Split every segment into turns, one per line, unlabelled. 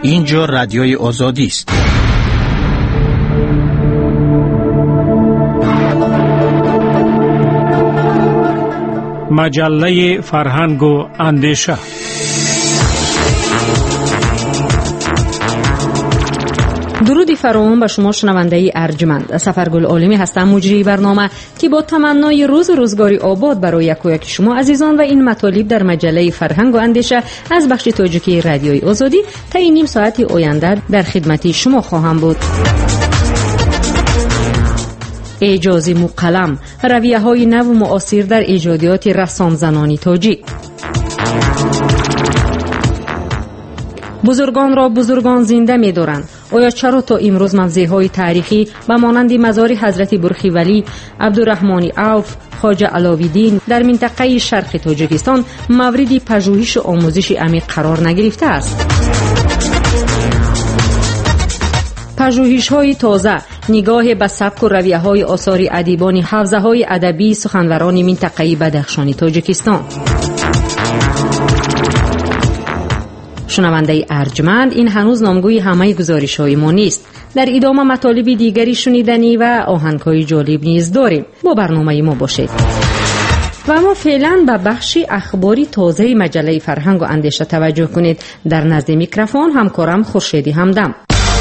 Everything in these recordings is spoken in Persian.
اینجا رادیوی آزادی است.
مجله فرهنگ و اندیشه.
درودی فراوان به شما شنونده ارجمند. سفرگل عالمی هستم، مجری برنامه که با تمنای روز روزگاری آباد برای یک و یک شما عزیزان و این مطالب در مجله فرهنگ و اندیشه از بخش تاجیکی رادیوی آزادی تا این نیم ساعت آینده در خدمت شما خواهم بود. اعجازی مقلم، رویه‌های نو و معاصر در ایجادیات رسام زنانی تاجیک. بزرگان را بزرگان زنده می دارند. آیا چرا تا امروز موضع‌های تاریخی به مانند مزار حضرت برخی ولی، عبدالرحمن عوف، خواجه علاوالدین در منطقه شرق تاجیکستان مورد پژوهش و آموزش عمیق قرار نگرفته است؟ پژوهش‌های تازه نگاه به سبک و رویه‌های آثار ادیبان حوزه‌های ادبی سخنوران منطقه بدخشان تاجیکستان. شنونده ارجمند، این هنوز نامگوی همه گزارش‌های ما نیست. در ادامه مطالب دیگری شنیدنی و آهنگ‌های جالب نیز داریم. با برنامه ما باشید. و اما فعلا به بخش اخباری تازه مجله فرهنگ و اندیشه توجه کنید. در نزد میکروفون همکارم خورشیدی همدم.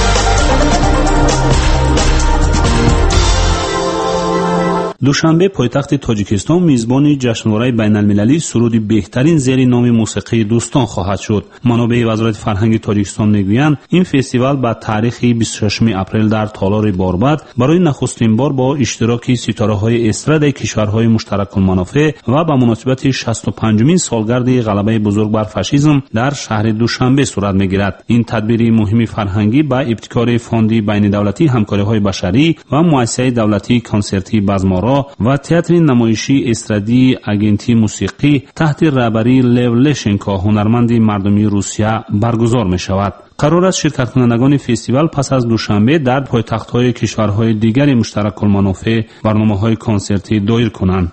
دوشنبه پایتخت تاجیکستان میزبان جشنواره بین‌المللی سرود بهترین زیر نام موسیقی دوستان خواهد شد. منابع وزارت فرهنگ تاجیکستان میگویند این فستیوال با تاریخ 26 اپریل در تالار باربد برای نخستین بار با اشتراک ستاره‌های استراد کشورهای مشترک المنافع و به مناسبت 65مین سالگرد غلبه بزرگ بر فاشیسم در شهر دوشنبه صورت میگیرد. این تدبیر مهم فرهنگی با ابتکار فاند بین‌دولتی همکاری‌های بشری و مؤسسه دولتی کنسرتی بزمارا و تئاتر نمایشی استرادی اگنتی موسیقی تحت رهبری لیو لشنکو هنرمند مردمی روسیه برگزار می شود. قرار است شرکت کنندگان فستیوال پس از دوشنبه در پایتخت‌های کشورهای دیگر مشترک المنافع برنامه‌های کنسرتی دایر کنند.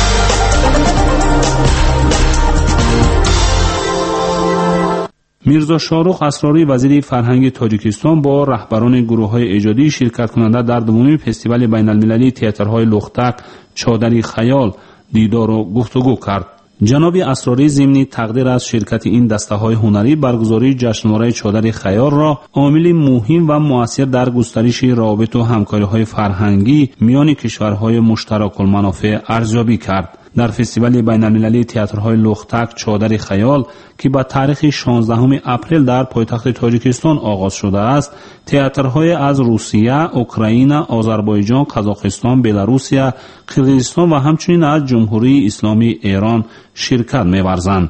میرزا شاروخ اسراری وزیر فرهنگ تاجیکستان با رهبران گروه‌های ایجادی شرکت کننده در دومین فستیوال بین‌المللی تئاترهای لختک چادری خیال دیدار و گفتگو کرد. جناب اسراری ضمن تقدیر از شرکت این دسته‌های هنری برگزاری جشنواره چادر خیال را عامل مهم و مؤثر در گسترش روابط و همکاری‌های فرهنگی میان کشورهای مشترک المنافع ارزیابی کرد. در فستیوال بین‌المللی تئاترهای لختک چادر خیال که با تاریخ 16 اپریل در پایتخت تاجیکستان آغاز شده است، تئاترهای از روسیه، اوکراین، آذربایجان، قزاقستان، بلاروسیه، قرقیزستان و همچنین از جمهوری اسلامی ایران شرکت می‌ورزند.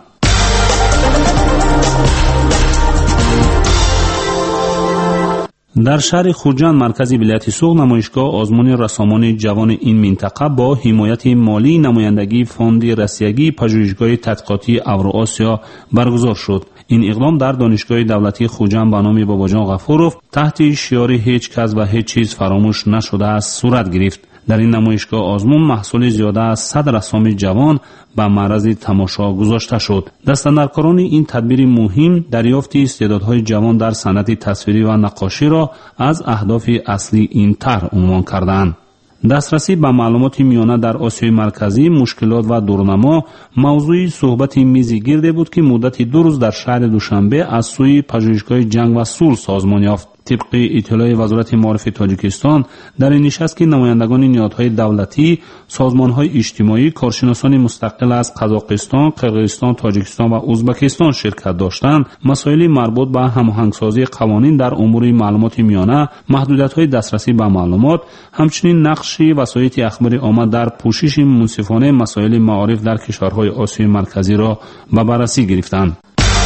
در شهر خرجند مرکز ولایت سوق نمایشگاه آزمون رسامان جوان این منطقه با حمایت مالی نمایندگی فاند رسیدگی پژوهشگاه تحقیقاتی اوراسیا برگزار شد. این اقدام در دانشگاه دولتی خرجند به نام باباجان غفوروف تحت شعار هیچ کس و هیچ چیز فراموش نشده است صورت گرفت. در این نمایشگاه آزمون محصول زیاده از 100 رسام جوان به معرض تماشا گذاشته شد. دستاندرکاران این تدبیر مهم دریافت استعدادهای جوان در صنعت تصویری و نقاشی را از اهداف اصلی این طرح عنوان کردند. دسترسی به معلومات میانه در آسیای مرکزی، مشکلات و دورنما موضوع صحبت میز گرد بود که مدت 2 روز در شهر دوشنبه از سوی پژوهشگاه جنگ و صلح سازمان یافت. طبق اطلاع وزارت معارف تاجیکستان در این نشست که نمایندگان نهادهای دولتی، سازمانهای اجتماعی، کارشناسان مستقل از قزاقستان، قرقیزستان، تاجیکستان و ازبکستان شرکت داشتند، مسائل مربوط به هماهنگسازی قوانین در امور معلومات میانه، محدودیت‌های دسترسی به معلومات، همچنین نقش وسایط اخبار عامه در پوشش منصفانه مسائل معارف در کشورهای آسیای مرکزی را به بررسی گرفتند.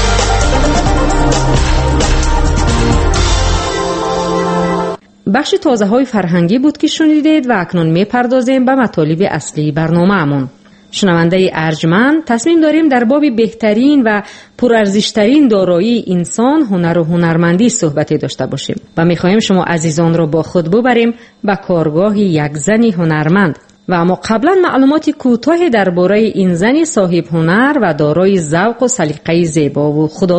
بخش تازه های فرهنگی بود که شنیدید و اکنون میپردازیم به مطالب اصلی برنامه‌مون. شنونده ارجمند، تصمیم داریم در باب بهترین و پرارزش‌ترین دارایی انسان، هنر و هنرمندی صحبتی داشته باشیم و می‌خواهیم شما عزیزان را با خود ببریم به کارگاه یک زن هنرمند. و اما قبلا معلومات کوتاه درباره این زن صاحب هنر و دارای ذوق و سلیقه زیبا و خداداد.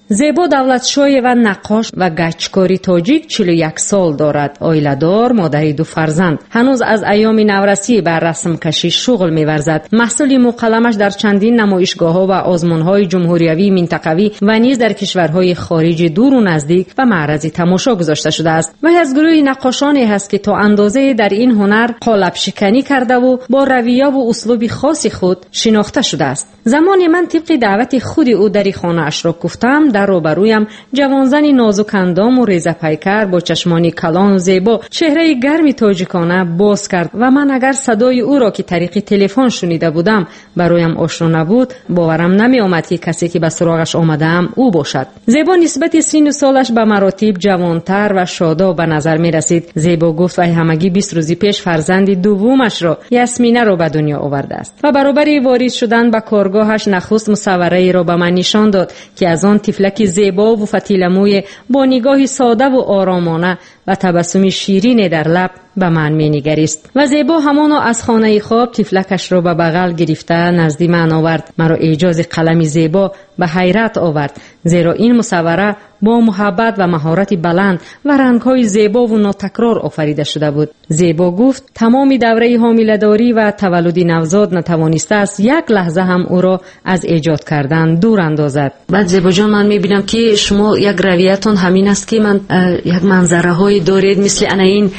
زیبا دولتشوی و نقاش و گچکاری تاجیک 41 سال دارد. عائله‌دار، مادری 2 فرزند. هنوز از ایام نورسی بر رسم کشی شغل می‌ورزد. محصول مقلمش در چندین نمایشگاه‌ها و آزمون‌های جمهوریوی منطقوی و نیز در کشورهای خارجی دور و نزدیک و معرض تماشا گذاشته شده است. و از گروه نقاشانی است که تا اندازه در این هنر قالب شکنی کرده و با رویه و اسلوب خاص خود شناخته شده است. زمانی من طبق دعوت خود او در خانه اش را گفتم، در روبرویم جوانزنی نازک اندام و ریزه پیکر با چشمانی کلان و زیبا چهره گرمی تاجیکانه باز کرد و من اگر صدای او را که طریق تلفن شنیده بودم برایم آشنا نبود، باورم نمی آمد که کسی که به سراغش آمدم او باشد. زیبا نسبت سن و سالش به مراتب جوانتر و شاداب به نظر می رسید. زیبا گفت وی همگی 20 روز پیش فرزند دومش را یاسمینه را به دنیا آورده است و برابر وارد شدن به کارگاهش نخست مصوره را به من نشان داد که از آن طفلک زیبا و فتیلموی با نگاهی ساده و آرامانه و تبسمی شیرین در لب به من می‌نگریست و زیبا همانو از خانه خواب طفلکش را به بغل گرفته نزد من آورد. مرا اعجاز قلم زیبا به حیرت آورد، زیرا این مصوره با محبت و مهارت بلند و رنگ‌های زیبا و ناتکرار آفریده شده بود. زیبا گفت تمام دوره حامله‌داری و تولد نوزاد نتوانسته است یک لحظه هم او را از ایجاد کردن دور اندازد. بعد زیبا جان، من می‌بینم که شما یک رویتون همین است که من یک منظره‌های دارید مثل این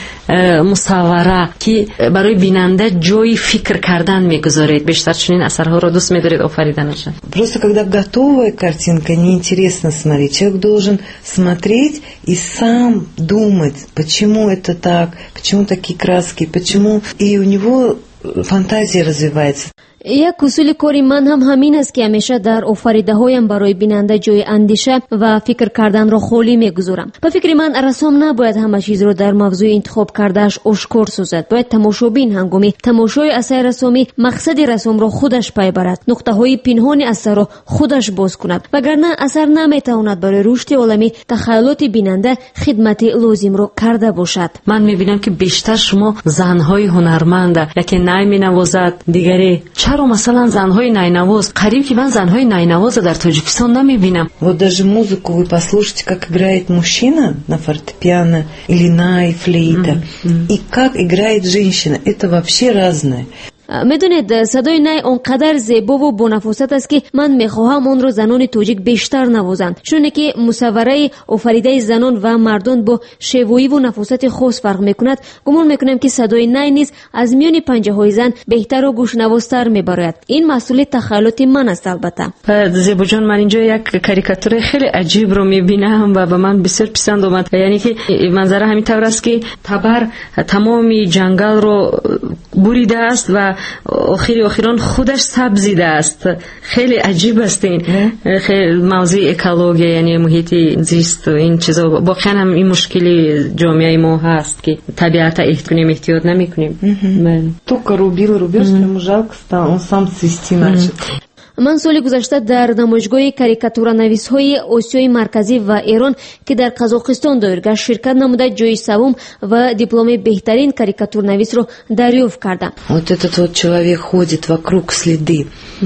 مصوره که برای بیننده جای فکر کردن میگذارید. بیشتر چنین اثرها را دوست می‌دارید آفریدنش.
Просто когда готовая картинка, неинтересно смотреть. Человек должен смотреть и сам думать, почему это так, почему такие краски, почему, и у него фантазия развивается.
یک اصول کاری من هم همین است که همیشه در آفریده هایم برای بیننده جای اندیشه و فکر کردن را خالی میگذارم. به فکر من رسام نباید همه چیز را در موضوع انتخاب کردهش آشکار سازد. باید تماشابین هنگامی تماشای اثر رسامی مقصد رسام را خودش پی برد، نقطه های پنهان اثر را خودش باز کند، وگرنه اثر نمیتواند برای رشد عالمی تخیلات بیننده خدمت لازم را کرده باشد.
من میبینم که بیشتر شما زنهای هنرمند، یکی نای مینوازد، دیگری چرا مثلا زنهای ناینواز، قریب که من زنهای ناینواز در تاجیکستان نمیبینم.
Вот даже музыку вы послушайте, как играет мужчина на фортепиано или най, флейта, и как играет женщина. Это вообще разное.
میدونید صدای نای اونقدر زیبا و بانفاست است که من میخواهم اون رو زنان تاجیک بیشتر نوازند، چون که مصوره آفریده زنان و مردان با شیوایی و نفاست خاص فرق میکند. گمان میکنم که صدای نای نیز از میان پنجه های زن بهتر و گوشنوازتر میبراید. این مسئله تخیلات من است. البته
زیبا جان، من اینجا یک کاریکاتور خیلی عجیب رو میبینم و به من بسیار پسند اومد. یعنی که منظره همین طور است که تبر تمام جنگل رو بریده است و آخران خودش سبزیده است. خیلی عجیب است این. خیلی موضوع اکولوژی یعنی محیط زیست و این چیزا واقعا هم این مشکلی جامعه ما هست که طبیعت احتیاط نمی‌کنیم.
Только рубеж, прямо жалко стало, он сам цвести начал.
من سال گذشته در نمایشگاه کاریکاتورنویس‌های آسیای مرکزی و ایران که در قزاقستان دایر گشت شرکت نموده جای سوم و دیپلم بهترین کاریکاتورنویس رو دریافت کردم.
Вот этот вот человек ходит вокруг следы.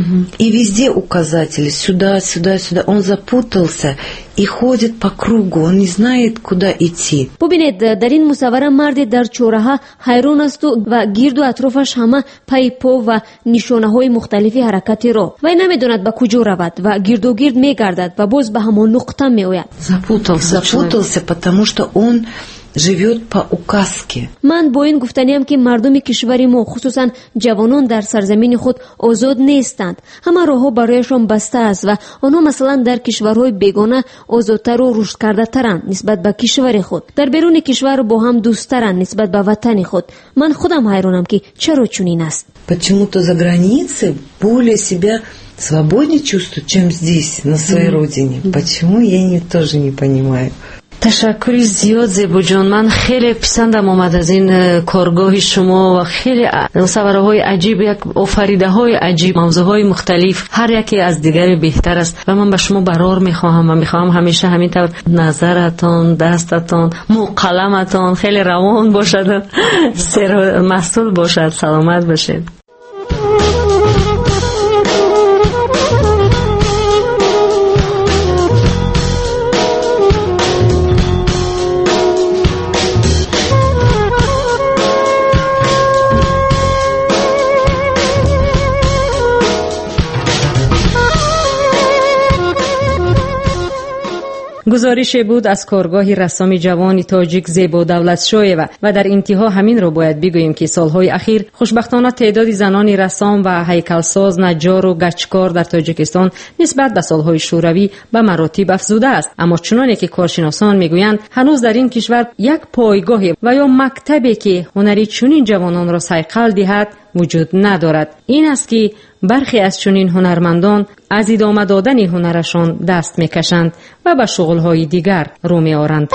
И везде указатели сюда, сюда, сюда. Он запутался и ходит по кругу. Он не знает, куда идти.
ببینید در این مصوره مرد در چهارراه حیران است و گرد و اطرافش همه پای پا و نشانه‌های مختلفی حرکتی را و نمیدوند به کجا رود و گرد و گرد میگردد و باز به همان نقطه میآید.
Запутался, потому что он живет по указке.
من با این گفتنیم که مردم کشور ما خصوصا جوانان در سرزمین خود آزاد نیستند. همه راهها برایشان بسته است و آنها مثلا در کشورهای بیگانه آزادتر و رشد کرده ترند نسبت به کشور خود. در بیرون کشور با هم دوست‌ترند نسبت به وطن خود. من خودم حیرانم که چرا چنین است.
Почему-то за границей более себя свободнее чувствуют, чем здесь, на своей родине. Почему, я тоже не понимаю.
تشکر زیاد زیبا جان. من خیلی پسندم آمد از این کارگاه شما و خیلی مصوره های عجیب، یک آفریده های عجیب، موضوع های مختلف، هر یکی از دیگری بهتر است و من به شما برار میخواهم و میخواهم همیشه همینطور نظرتان، دستتان، قلمتان خیلی روان باشد، سر مسئول باشد. سلامت باشید. گزارش بود از کارگاه رسام جوان تاجیک زیبا دولتشویه و در انتها همین رو باید بگوییم که سالهای اخیر خوشبختانه تعداد زنان رسام و هیکلساز، نجار و گچکار در تاجیکستان نسبت به سالهای شوروی به مراتب افزوده است. اما چنانه که کارشناسان میگویند هنوز در این کشور یک پایگاه و یا مکتبی که هنری چنین جوانان را صیقل دهد وجود ندارد. این است که برخی از چنین هنرمندان از ادامه دادن هنرشان دست میکشند و به شغل‌های دیگر رو می‌آورند.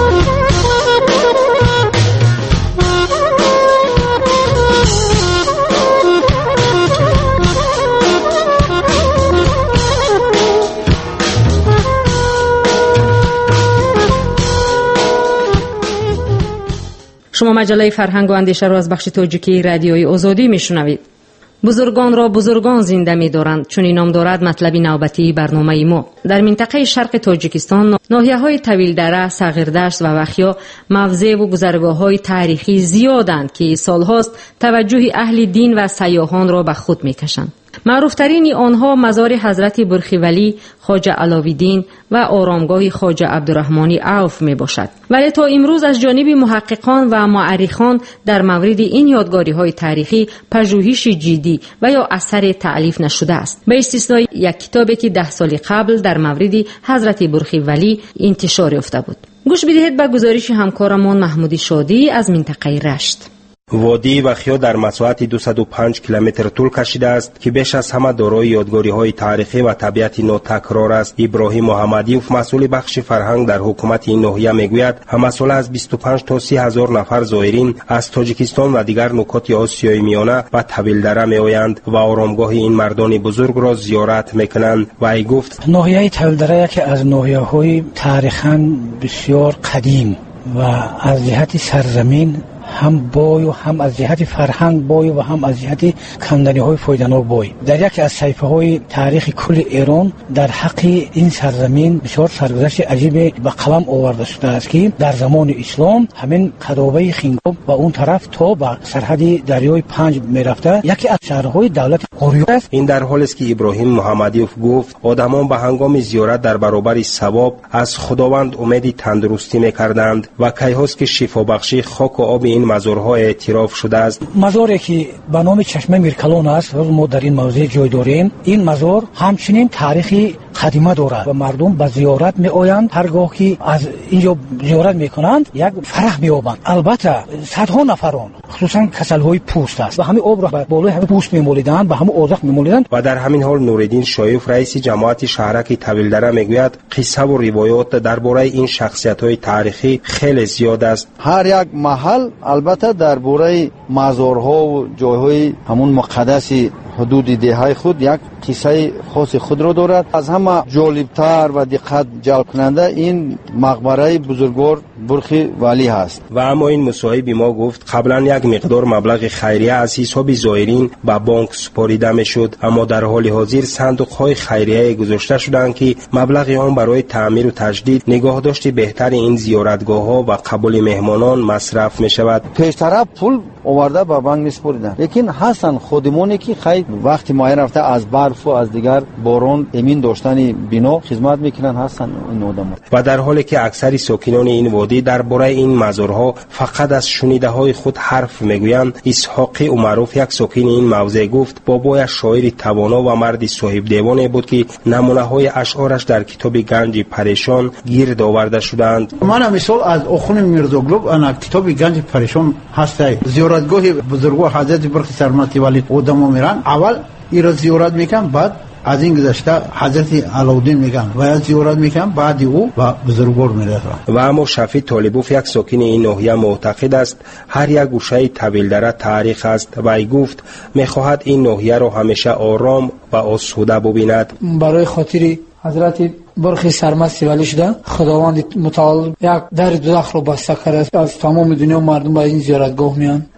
شما مجله فرهنگ و اندیشه را از بخش تاجیکی رادیوی آزادی میشنوید. بزرگان را بزرگان زنده می دارند، چون این نام دارد مطلب نوبتی برنامه ما. در منطقه شرق تاجیکستان ناحیه های طویل دره، صغیردشت و وخیا موضع و گذرگاه های تاریخی زیادند که سالهاست توجه اهل دین و سیاحان را به خود می کشند. معروفترین آنها مزار حضرت برخی ولی، خواجه علاوالدین و آرامگاه خواجه عبدالرحمن عوف می باشد. ولی تا امروز از جانب محققان و مورخان در مورد این یادگاری‌های تاریخی پژوهش جدی و یا اثر تألیف نشده است، به استثنای یک کتابی که 10 سال قبل در مورد حضرت برخی ولی انتشار یافته بود. گوش بدهید به گزارش همکارمان محمودی شادی از منطقه رشت.
وادی وخیا در مساحت 205 کیلومتر طول کشیده است که بیش از همه دارای یادگاری‌های تاریخی و طبیعت ناتکرار است. ابراهیم محمدیوف مسئول بخش فرهنگ در حکومت این ناحیه میگوید همه سال از 25 تا 30 هزار نفر زائرین از تاجیکستان و دیگر نقاط آسیای میانه و طویل دره میآیند و آرامگاه این مردان بزرگ را زیارت میکنند. و ای گفت
ناحیه طویل دره یکی از ناحیه‌های تاریخاً بسیار قدیم و از جهت سرزمین هم بای و هم از جهت فرهنگ بای و هم از جهت کندنی‌های فایده‌ناک بای. در یکی از صفحه‌های تاریخ کل ایران در حق این سرزمین بسیار سرگذشت عجیب به قلم آورده شده است که در زمان اسلام همین قدابه خنگاب و اون طرف تا به سرحد دریای پنج میرفته یکی از شهرهای دولت قریو است.
این در حالی است که ابراهیم محمدیوف گفت آدمان به هنگام زیارت در برابر ثواب از خداوند امید تندرستی می‌کردند و کیهاست که شفابخشی خاک و آب این مزارها اعتراف شده است.
مزاری که به نام چشمه میرکلان است و ما در این موضع جای داریم، این مزار همچنین تاریخی قدیمه دارد و مردم به زیارت می آیند. هرگاه که از اینجا زیارت میکنند یک فرح مییابند. البته صدها نفران خصوصا کسل‌های پوست است و همین آب را به بالای همین پوست میمالیدند و همین اوزق میمالیدند.
و در همین حال نورالدین شایف رئیس جماعت شهرک طویل دره میگوید قصه و روایات درباره این شخصیت‌های تاریخی خیلی زیاد است.
هر یک محل البته درباره مزارها و جایهای همون مقدس حدود دههای خود یک قصه خاص خود را دارد. از همه جالبتر و دقت جلب کننده این مقبره بزرگوار برخی ولی هست.
و اما این مصاحب ما گفت قبلا یک مقدار مبلغ خیریه از حساب زائرین به بانک سپاریده میشد، اما در حال حاضر صندوق‌های خیریه گذاشته شدند که مبلغ آن برای تعمیر و تجدید، نگاهداشت بهتر این زیارتگاه‌ها و قبول مهمانان مصرف می‌شود.
پیشتر پول آورده به بانک می‌سپاریدند، لیکن هستن خودمانی که خیلی وقتی ماهی رفته از برف و از دیگر باران امین داشتن بنا خدمت میکنن هستن این آدم‌ها.
و در حالی که اکثر ساکنان این وادی درباره این مزارها فقط از شنیده‌های خود حرف میگویند، اسحاقی عمروف یک ساکن این موضع گفت بابای شاعر توانا و مرد صاحب دیوانه بود که نمونه‌های اشعارش در کتاب گنج پریشان گرد آورده شدند.
من مثال از اخوان میرزاگلوب انا کتاب گنج پریشان هست. زیارتگاه بزرگوار حضرت برخی سرمتی ولی آدم‌ها میرن اول این را زیارت میکنم، بعد از این گذشته حضرت علاوالدین میگن و از زیارت میکنم، بعد او و بزرگوار میرسن. و
اما شفیع طالبوف یک ساکن این ناحیه معتقد است هر یک گوشه طویل دره تاریخ است و ای گفت میخواهد این ناحیه را همیشه آرام و آسوده ببیند.
برای خاطر حضرت برخی سرمست ولی شده خداوند متعال یک در دوزخ رو بسته کرده، از تمام دنیا مردم به این زیارتگاه میان.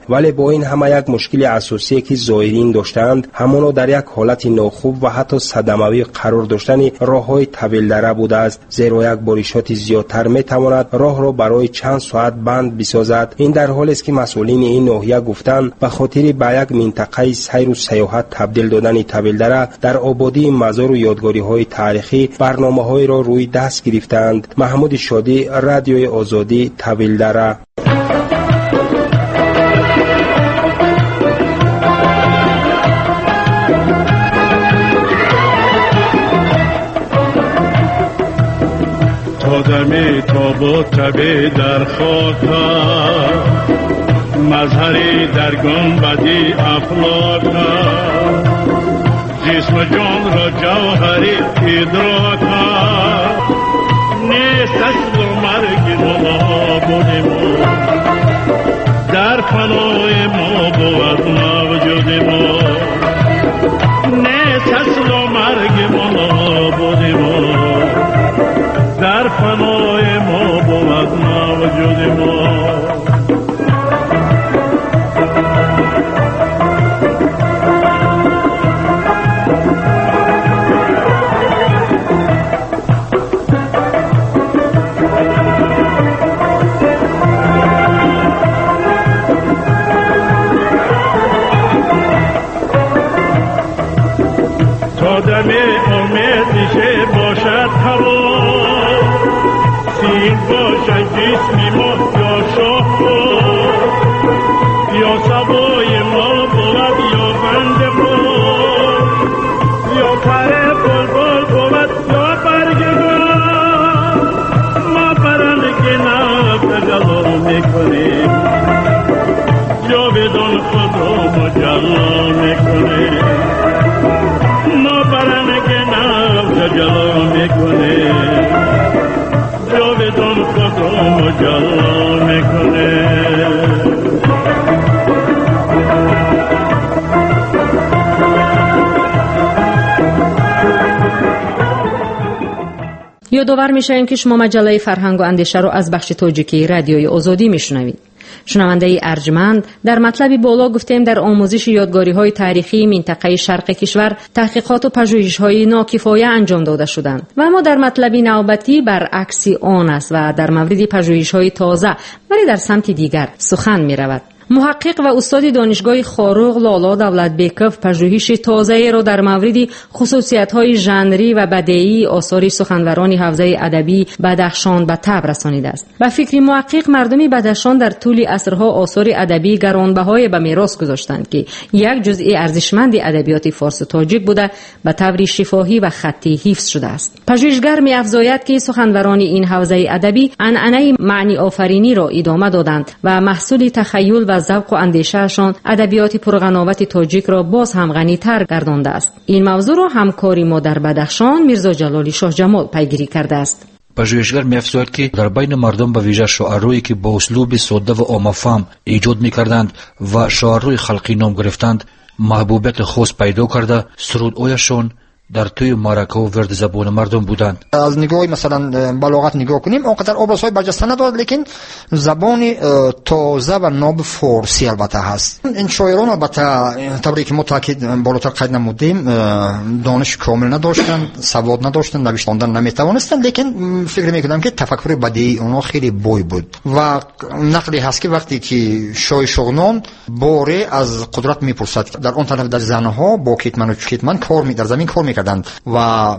ولی با این همه یک مشکل اساسی که زائرین داشتند همانو در یک حالت ناخوب و حتی صدموی قرار داشتن راههای طویل دره بوده است، زیرا یک بارشات زیادتر میتواند راه را برای چند ساعت بند بسازد. این در حالی است که مسئولین این ناحیه گفتند به خاطر به یک منطقه سیر و سیاحت تبدیل دادن طویل دره در آبادی مزار و یادگاری‌های تاریخی برنامه‌های را روی دست گرفتند. محمود شادی، رادیوی آزادی، طویل دره.
دمی تاب و تبی در خاکا مظهری در گنبدی افلاکا جسم جان را جوهری ادراکا نیست اصل و مرگ ما بودیم در فنای ما بود موجود ما نیست اصل و مرگ ما بودیم در فنای ما بود موجود ما. تا دم امید میشه باشد هوا سیر باشد جسمی ما یا شاه یا سبای ما بود یا بند بود یا پر بلبل بود یا برگ گل ما برنگ نفت جلو میکنیم یا بدون خود رو مجلا میکنیم ما برنگ نفت جلو میکنیم جاودان خود را مجلا میکنه.
یادآور میشیم که شما مجله فرهنگ و اندیشه رو از بخش تاجیکی رادیوی آزادی میشنوید. شنونده ارجمند، در مطلب بالا گفتیم در آموزش یادگاری‌های تاریخی منطقه شرق کشور تحقیقات و پژوهش‌های ناکفایه انجام داده شدند و اما در مطلب نوبتی برعکس آن است و در مورد پژوهش‌های تازه ولی در سمت دیگر سخن می‌رود. محقق و استاد دانشگاه خاروق لالا دولتبیکوف پژوهش تازه‌ای را در مورد خصوصیت‌های ژانری و بدیعی آثار سخنوران حوزه ادبی بدخشان به تب رسانیده است. با فکر محقق مردم بدخشان در طول عصرها آثار ادبی گرانبهای به میراث گذاشتند که یک جزء ارزشمند ادبیات فارس و تاجیک بوده به طور شفاهی و خطی حفظ شده است. پژوهشگر می‌افزاید که سخنوران این حوزه ادبی عنعنه معنی آفرینی را ادامه دادند و محصول تخیل و ذوق و اندیشه‌شان ادبیات پرغناوت تاجیک را باز هم غنی‌تر گردانده است. این موضوع را همکاری ما در بدخشان میرزا جلالی شاه جمال پیگیری کرده است.
پژوهشگر می‌افزاید که در بین مردم به ویژه شاعرایی که با اسلوب ساده و عامه‌فهم ایجاد می‌کردند و شاعرای خلقی نام گرفتند محبوبیت خاص پیدا کرده، سرودهایشان در توی معرکه و ورد زبان مردم بودند.
از نگاه مثلا بلاغت نگاه کنیم اونقدر ابرازهای برجسته ندارد، لیکن زبان تازه و ناب فارسی البته هست. این شاعران البته طوری که ما تاکید بالاتر قید نمودیم دانش کامل نداشتند، سواد نداشتند، نوشتن نمیتوانستند، لیکن فکر میکنم که تفکر بدیعی اونها خیلی بوی بود و نقلی هست که وقتی که شاه شغنان باره از قدرت میپرسد در اون طرف در زنها با کیتمن و کیتمن کار در زمین کار میکردند و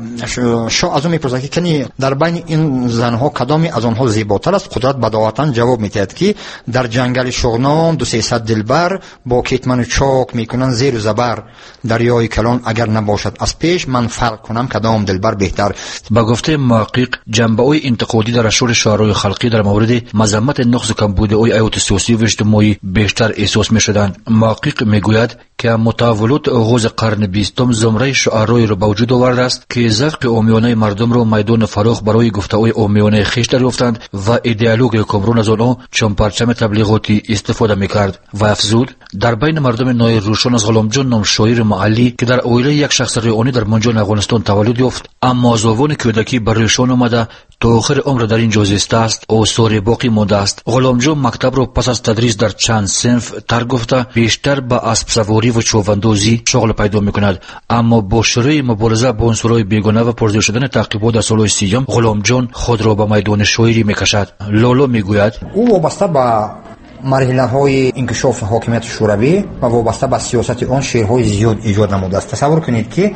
شاه از اون میپرسد که کنی در بین این زنها کدامی از آنها زیباتر است؟ قدرت بداهتا جواب میدهد که در جنگل شغنان 200 دلبر با کیتمن چاک میکنن زیر و زبر، دریای کلان اگر نباشد از پیش من فرق کنم کدام دلبر بهتر.
با گفته محقق جنبه‌های انتقادی در اشعار شاعرای خلقی در مورد مذمت نقص کمبودهای حیات سیاسی و اجتماعی بیشتر احساس میشدند. محقق میگوید که متولد آغاز قرن 20 زمره شعرای را وجود آورده است که ذوق عامیانه مردم را میدان فراخ برای گفتگوی عامیانه خویش دریافتند و ایدئولوژی حکمران از آنها چون پرچم تبلیغاتی استفاده میکرد و افزود در بین مردم نای روشن از غلام جان نام شاعر محلی که در اوایل یک شخص ریانی در منجان افغانستان تولد یافت اما از آوان کودکی بر روشن آمده تا آخر عمر در اینجا زیسته است، آثار باقی مانده است. غلام جان مکتب را پس از تدریس در چند صنف ترک گفته بیشتر به اسب سواری و چوباندازی شغل پیدا میکند، اما با شروع مبارزه با عنصرهای بیگانه و پرزیر شدن تعقیبات در سالهای 30 غلام جان خود را به میدان شاعری میکشد. لالا میگوید
او وابسته به مرحله های انکشاف حاکمیت شوروی و وابسته به سیاست آن شعرهای زیاد ایجاد نموده است. تصور کنید که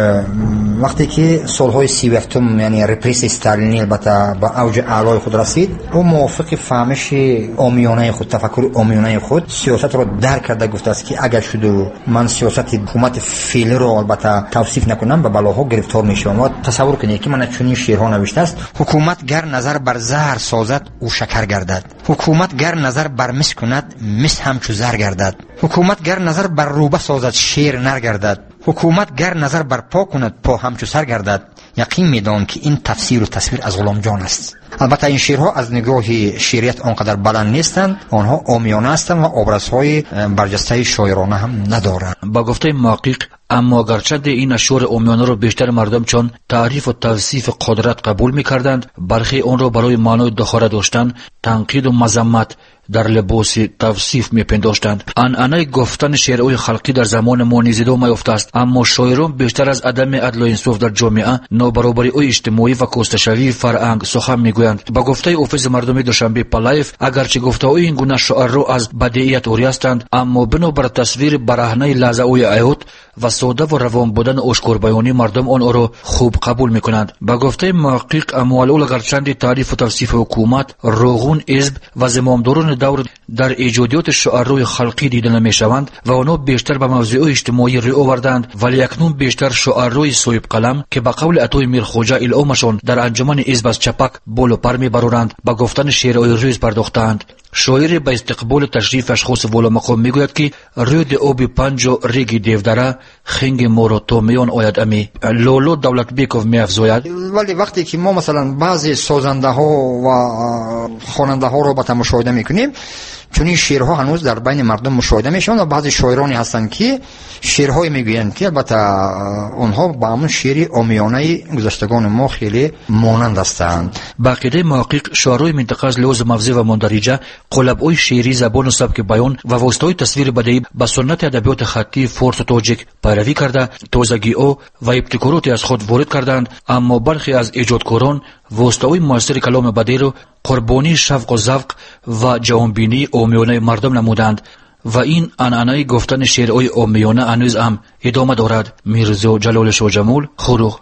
وقتی که سالهای 30 یعنی رپریس استالینی البته به اوج اعلای خود رسید، او موافق فهمش عامیانه خود، تفکر عامیانه خود سیاست را درک کرده گفته است که اگر شد من سیاست حکومت فعلی را البته توصیف نکنم به بلاها گرفتار میشم. و تصور کنید که من چنین شعرها نوشته است: حکومت گر نظر بر زهر سازد او شکر گردد، حکومت گر نظر بر مس کند مس همچو زر گردد، حکومت گر نظر بر روبه سازد شیر نر گردد، حکومت گر نظر بر پا کند پا همچو سر گردد. یقین میدان که این تفسیر و تصویر از غلام جان است. البته این شعرها از نگاه شعریت آنقدر بلند نیستند، آنها عامیانه هستند و ابرزهای برجسته شاعرانه هم ندارند.
با گفته محقق اما گرچه این اشعار عامیانه را بیشتر مردم چون تعریف و توصیف قدرت قبول می‌کردند، برخی آن را برای معنای دخاره داشتن، تنقید و مذمت در لباس توصیف میپنداشتند. عنعنه گفتن شعرهای خلقی در زمان ما نیز ادامه یافته است، اما شاعران بیشتر از عدم عدل و انصاف در جامعه، نابرابری اجتماعی و کشتشوی فرهنگ سخن میگویند. با گفته افیز مردمی دوشنبه پلایف، اگرچه گفته‌های این گونه شعر را از بدیعیت اوری هستند، اما بنابر تصویر برهنه لحظه‌های حیات و ساده و روان بودن اشکار بیانی مردم آن را خوب قبول میکنند. با گفته محقق اموال اگرچه تعریف و توصیف حکومت، روغون حزب و زمامداران دور در ایجادیات شعرهای خلقی دیده نمیشوند و آنها بیشتر به موضوع اجتماعی روی آوردند، ولی اکنون بیشتر شعرهای صاحب قلم که به قول عطای میرخواجه الهامشان در انجمن حزب از چپک بال و پر میبرند با گفتن شعرهای ریز پرداختند. شاعر به استقبال تشریف اشخاص والا مقام میگوید که رود آب پنج و ریگ دیودره خنگ ما را تا میان آید امی. لالا دولتبیکوف میافزاید
ولی وقتی که ما مثلا بعضی سازنده ها و خواننده ها رو با مشاهده میکنیم، چون این شعرها هنوز در بین مردم مشاهده میشن و بعضی شاعرانی هستند که شعرهای میگویند که البته اونها با همون شعری عامیانه گذشتگان ما خیلی مانند هستند.
با عقیده محقق شعرهای منطقه از لحاظ موضوعی و مندرجه، قالب‌های شعری، زبان و سبک بیان و واسطه‌های تصویر بدیعی با سنت ادبیات خطی فارس و تاجیک پیروی کرده تازگی‌ها و ابتکاراتی از خود وارد کردند، اما برخی از ایجادکاران واسطه‌های موثر کلام بدیع را قربانی شوق و ذوق و جوانبینی عامیانه مردم نمودند و این عنعنه گفتن شعرهای عامیانه هنوز هم ادامه دارد. میرزا جلال شاه جمال، خروغ.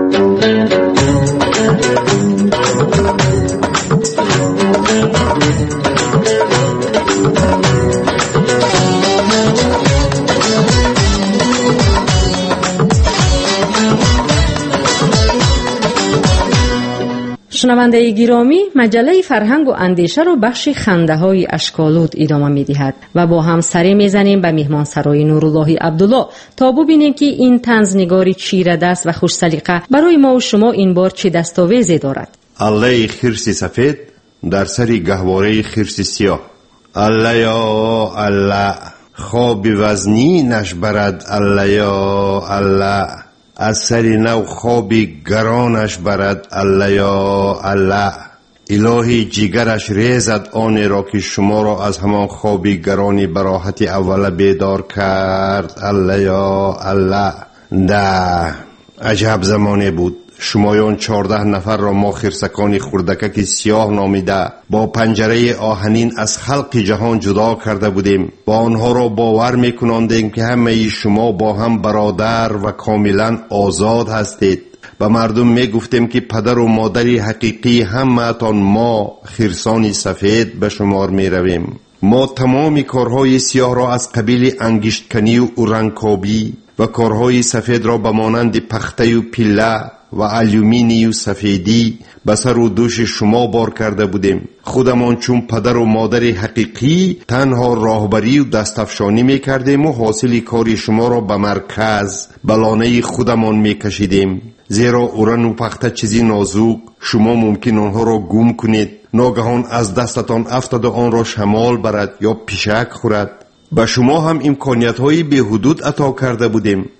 شنونده گرامی، مجله فرهنگ و اندیشه رو بخش خنده های اشکالود ادامه می دهد و با هم سری می زنیم به مهمان سرای نورالله عبدالله تا ببینیم که این طنزنگاری چیره دست و خوش سلیقه برای ما و شما این بار چه دستاویزی دارد.
الله خرس سفید در سری گهواره خرس سیاه. الله یا الله خواب وزنی نشبرد. الله یا الله از سری نو خوابی گرانش برد. الله یا الله الهی جیگرش ریزد آن را که شما را از همان خوابی گرانی براحت اول بیدار کرد. الله یا الله. ده عجب زمانی بود. شمایان 14 نفر را ما خرسکان خردکک سیاه نامیده با پنجره آهنین از خلق جهان جدا کرده بودیم. با آنها را باور میکناندیم که همه شما با هم برادر و کاملا آزاد هستید. به مردم میگفتیم که پدر و مادری حقیقی همه‌تان ما خرسان سفید به شمار میرویم. ما تمام کارهای سیاه را از قبیل انگشتکنی و رنگکابی و کارهای سفید را به مانند پخته و پیله و الومینی و سفیدی به سر و دوش شما بار کرده بودیم. خودمان چون پدر و مادر حقیقی تنها راهبری و دستفشانی میکردیم و حاصل کاری شما را به مرکز بلانه خودمان میکشیدیم. زیرا اورن و پخته چیزی نازک، شما ممکن آنها را گم کنید، ناگهان از دستتان افتاد و آن را شمال برد یا پیشک خورد. به شما هم امکانیت های به حدود عطا کرده بودیم.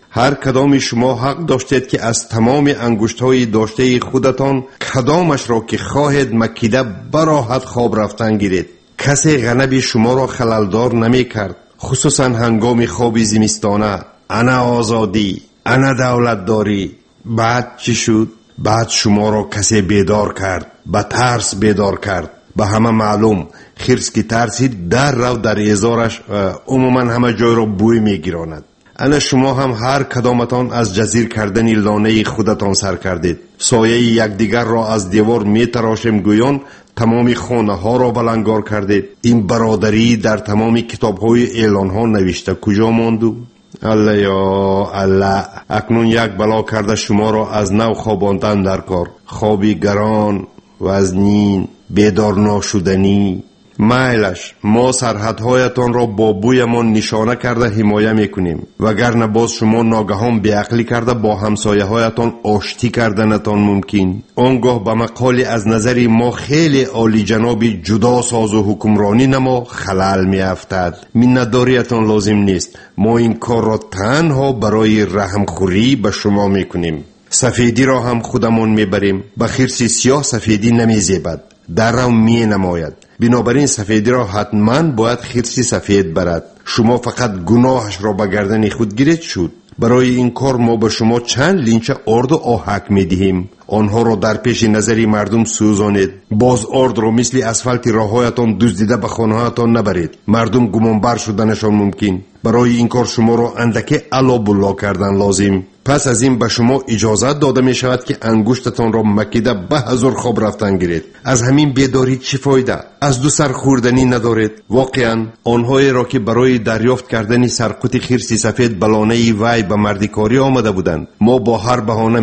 هر کدام شما حق داشتید که از تمام انگشت‌های داشته خودتان کدامش را که خواهید مکیده براحت خواب رفتن گیرید. کسی غنب شما را خللدار نمی کرد، خصوصا هنگام خواب زمستانه. انا آزادی، انا دولت داری. بعد چی شد؟ بعد شما را کسی بیدار کرد، به ترس بیدار کرد. به همه معلوم خرس که ترسید در رو در ازارش عموما همه جای را بوی میگیراند. انا شما هم هر کدامتان از جزیر کردن لانه خودتان سر کردید. سایه یکدیگر را از دیوار می تراشم گویان تمام خانه ها را بلنگار کردید. این برادری در تمام کتاب های اعلان ها نوشته کجا ماندو؟ الله یا الله، اکنون یک بلا کرده شما را از نو خواباندن در کار. خوابی گران، وزنین، بیدار ناشدنی. میلش ما سرحدهایتان را با بویمان نشانه کرده حمایه میکنیم، وگرنه باز شما ناگهان بیعقلی کرده با همسایه هایتان آشتی کردنتان ممکن. آنگاه به مقال از نظر ما خیلی عالی جنابی جدا ساز و حکمرانی نما خلل میافتد. منتداریتان لازم نیست. ما این کار را تنها برای رحمخوری به شما میکنیم. سفیدی را هم خودمون میبریم. به خرس سیاه سفیدی نمیزیبد، در رو می نماید. بنابراین سفیدی را حتما باید خرسی سفید برد. شما فقط گناهش را به گردن خود گیرید شد. برای این کار ما به شما چند لینچه آرد و آهک می دهیم. آنها را در پیش نظری مردم سوزانید. باز آرد را مثل اسفالت راههایتان دزدیده به خانه‌هایتان نبرید. مردم گمانبر شدنشان ممکن. برای این کار شما را اندکی الا بلا کردن لازم. پس از این به شما اجازت داده می شود که انگشتتان را مکیده به حضور خواب رفتن گیرید. از همین بیداری چی فایده؟ از دو سر خوردنی ندارید. واقعا آنهایی را که برای دریافت کردن سرقط خرس سفید بلانه وی به مردکاری آمده بودند ما با هر بهانه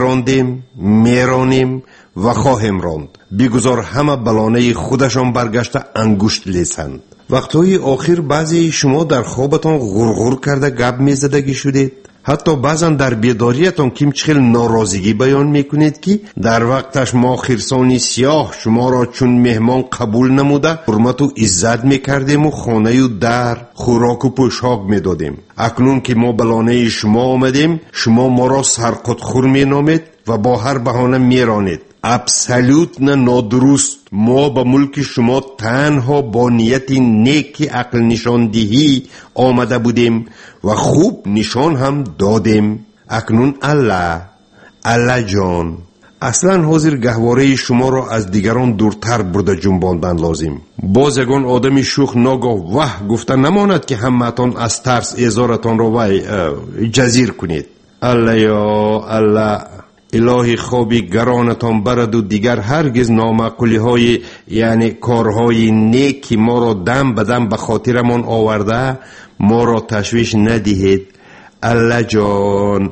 میرانیم و خواهیم راند. بگذار همه بلانه خودشان برگشته انگشت لیسند. وقتهای آخر بعضی شما در خوابتان غرغر کرده گپ میزدگی شدید. حتی بعضا در بیداریتان کم چخیل ناراضگی بیان میکنید که در وقتش ما خرسانی سیاه شما را چون مهمان قبول نموده حرمت و عزت میکردیم و خانه و در خوراک و پوشاک میدادیم. اکنون که ما بلانه شما آمدیم شما ما را سرقطخور مینامید و با هر بهانه میرانید. ابسولوت نه نادرست. ما به ملک شما تنها با نیت نیک عقل نشان دهی آمده بودیم و خوب نشان هم دادیم. اکنون الله جان اصلا حاضر گهواره شما را از دیگران دورتر برده جنباندن لازم. باز یگان آدمی شوخ ناگاه وح گفته نماند که همتان از ترس ازارتان را وی جزیر کنید. الله یا الله، الهی خوابی گرانتان برد و دیگر هرگز نامعقولی های یعنی کارهای نیکی ما را دم به دم به خاطرمان آورده ما را تشویش ندهید. الله جان،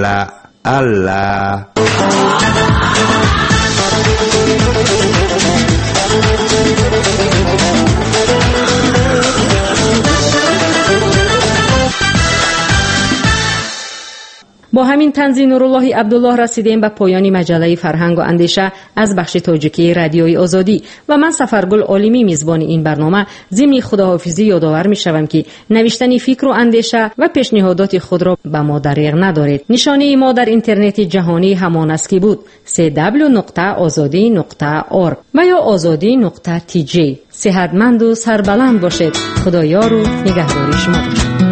الله.
با همین طنز نورالله عبدالله رسیدیم به پایان مجله فرهنگ و اندیشه از بخش تاجیکی رادیوی آزادی و من سفرگل عالمی میزبان این برنامه ضمن خداحافظی یادآور میشوم که نوشتن فکر و اندیشه و پیشنهادات خود را به ما دریغ ندارید. نشانه ما در اینترنت جهانی همان است که بود www.azadi.org و یا azadi.tj. صحتمند و سربلند باشید. خدایار و نگهداری شما باشد.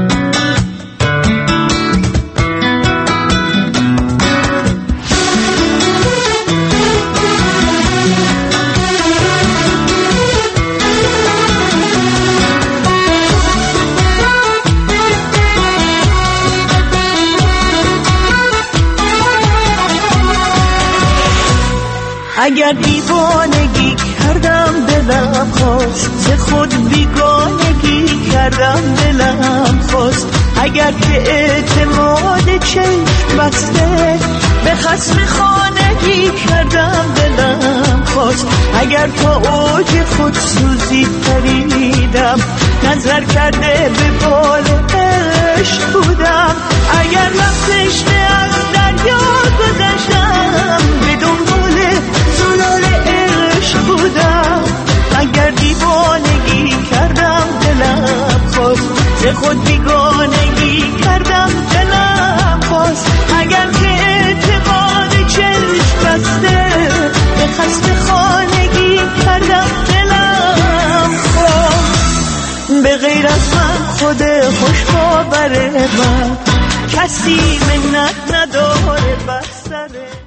اگر دیوانگی کردم دلم خواست، ز خود بیگانگی کردم دلم خواست. اگر که اعتماد چشم بسته به خصم خانگی کردم دلم خواست. اگر تا اوج خود سوزی پریدم نظر کرده به بال عشق بودم. اگر لفتش از دریا گذشتم به دنبال زلال عشق بودم. اگر دیوانگی کردم دلم خواست، ز خود بیگانگی کردم دلم باور من، کسی منت نداره بر سر